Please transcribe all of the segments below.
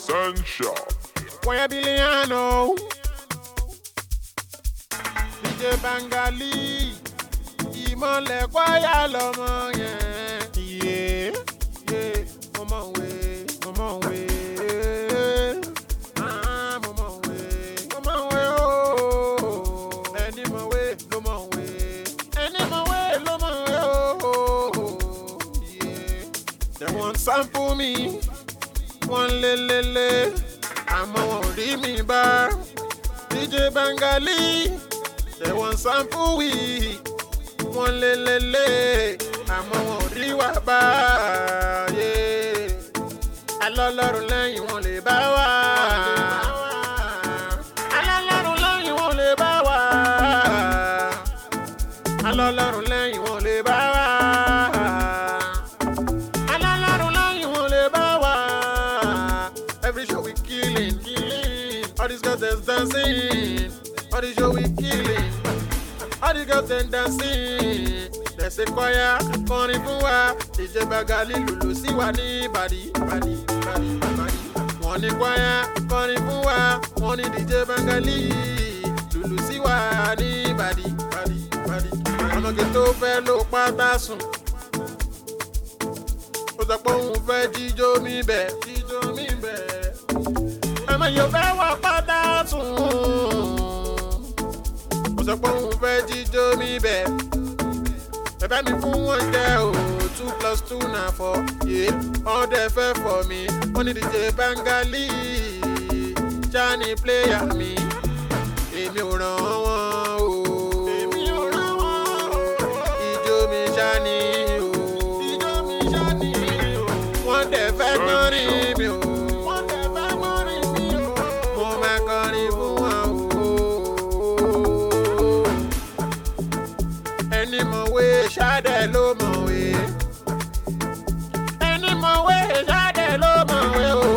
Essential. Waya Biliano, DJ Bangali, Ìmọ̀lẹ̀ kwaya lọ́mọ yẹn. Yeah, yeah, mama we, mama we, oh. Any my way, lọ́mọ we, any my way, lọ́mọ we, oh. Yeah, they want sample me, one lelele. Àmọ́ wọn ò rí mi bá. DJ Bangali, they want sample we. Wọ́n lélẹ́lẹ́, àmọ́ wọn ò rí wa bá. Alọ́lọ́run lẹ́yìn wọn lè bá wa. Alọ́lọ́run lẹ́yìn wọn lè bá wa. Alọ́lọ́run lẹ́yìn wọn lè bá wa. Alọ́lọ́run lẹ́yìn wọn lè bá wa. Every show we killing. All these girls that's dancing. All these show we killing. All the girls then dancing. They say choir, kọrin fún wa. DJ Bangali lùlù sí wa ní bàdí. Wọ́n ní choir, kọrin fún wa. Wọ́n ní DJ Bangali lùlù sí wa ní bàdí. Ọmọge tó fẹ́ ló pátá sùn. Ó sọ pé òun fẹ́ jíjó mi bẹ̀. Àmọ́ yóò fẹ́ wọ pátá sùn. Sọ pé òun fẹ́ jíjó mi bẹ̀. Bàbá mi fún wọn jẹ́ o, 2 + 2 na 4. All they fẹ́ for me. Wọ́n ní DJ Bangali, Johnny player mi. Èmi ò ràn wọ́n o. Ijó mi Johnny o. Wọ́n dẹ̀ fẹ́ kọrin mi o. Mo máa kọrin fún wọn o. Ẹni mọ̀wé ṣáde ló mọ̀wé. Ẹni mọ̀wé ṣáde ló mọ̀wé o.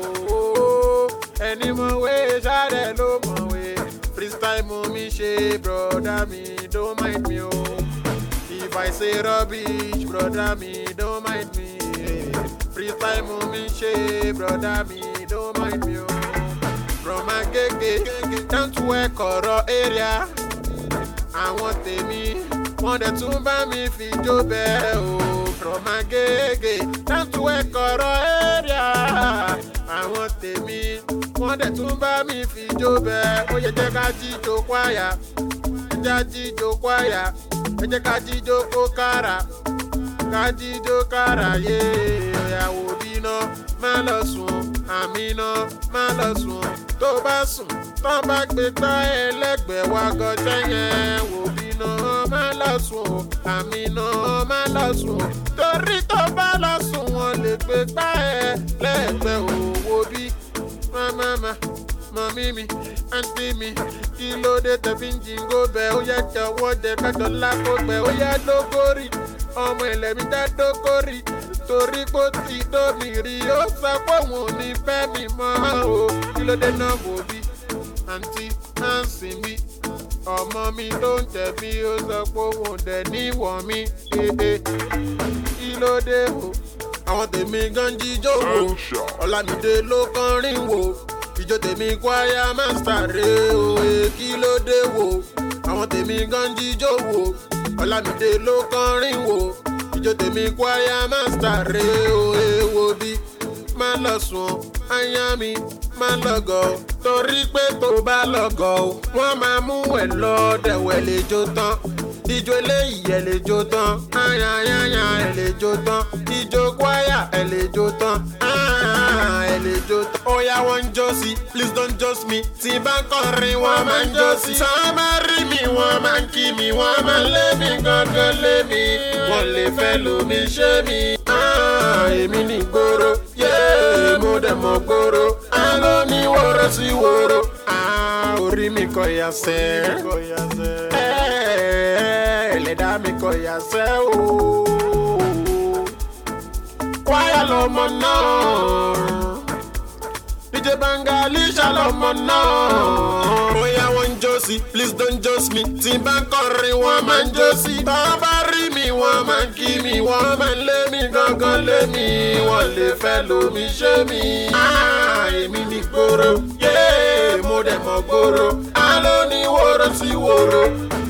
Ẹni mọ̀wé ṣáde ló mọ̀wé. Freestyle mo mi ṣe broda mi, don't mind me o. If I say rubbish, broda mi, don't mind me. Freestyle mo mi ṣe broda mi, don't mind me o. From Agege down to Ekoro area. Àwọn tèmi wọ́n dẹ̀ tún bá mi fi jó bẹ́ẹ̀ o. From Agege down to Ekoro area. Àwọn tèmi wọ́n dẹ̀ tún bá mi fi jó bẹ́ẹ̀. Ó yẹ jẹ́ ká jíjó kwaya. Ẹ jẹ́ ká jíjó kó kára. Ká jíjó kára yé. Ìyàwó bíná má lọ sùn. Àmínà má lọ sùn. Tó bá sùn tó bá gbé gbá ẹlẹ́gbẹ̀ẹ́ wa gọjẹ́ yẹn. Wò bíná má lọ sùn o. Àmínà má lọ sùn o. Torí tó bá lọ sùn wọn lè gbé gbá ẹlẹ́gbẹ̀ẹ́ òwò bí. Mọ̀mí mi, àǹtí mi, kí ló dé tẹ̀fí ń jíngó bẹ́ẹ̀? Ó yẹ jọ̀wọ́ dẹ kájọ lákó gbẹ. Ó yẹ dógórì, ọmọ ẹlẹ́mi dá dógórì. Torí pé ó ti dómi rí, ó sọ pé òun ò ní fẹ́ mi mọ́ o. Kí ló dé náà wò bí? Àǹtí Nancy mi, ọmọ mi tó ń tẹ̀bí, ó sọ pé òun dẹ̀ níwọ̀n mi. Kí ló dé o? Àwọn tèmi gan jíjó wo, Ọlámídé ló kọrin wo. Ìjó tèmi kwaya master rè o. Kí ló dé wo? Àwọn tèmi gan jíjó wo, Ọlámídé ló kọrin wo. Ìjó tèmi kwaya master rè o. Èwo bí má lọ sùn aya mi má lọ́gọ̀ o. Torí pé tó bá lọ́gọ̀ o, wọ́n máa mú ẹ̀ lọ dẹ̀wẹ̀ lè jó tán. Ijó eléyìí ẹ̀ lè jó tán. Ayayaya ẹ̀ lè jó tán. Ijó kwaya ẹ̀ lè jó tán. Ẹ̀ lè jó tán. Oya wọ́n ń jó sí, please don't judge me. Tí bá ń kọrin wọ́n máa ń jó sí. Tá a bá rí mi wọ́n máa ń kí mi. Wọ́n máa ń lé mi gángan lé mi. Wọ́n lè fẹ́ lómi ṣé mi. Èmi ní gbòòrò, mo dẹ̀ mọ̀ gbòòrò. Àlọ́ ní wọ́rọ̀ sí wòrò. Orí mi kọ yasẹ́. Ẹlẹ́dá mi kọ yasẹ́ o. Kwaya lọmọ náà. DJ Bangali ṣàlọ́mọ náà. Bóyá wọ́n ń jó sí, please don't judge me. Tí bá ń kọrin wọ́n máa ń jó sí. Tá a bá rí mi wọ́n máa ń kí mi wọ́n máa ń lé mi gangan lé mi wọ́n lè fẹ́ lómi ṣé mi. Èmi ní gbòòrò mo dẹ̀ mọ̀ gbòòrò alóní wòrò sí wòrò.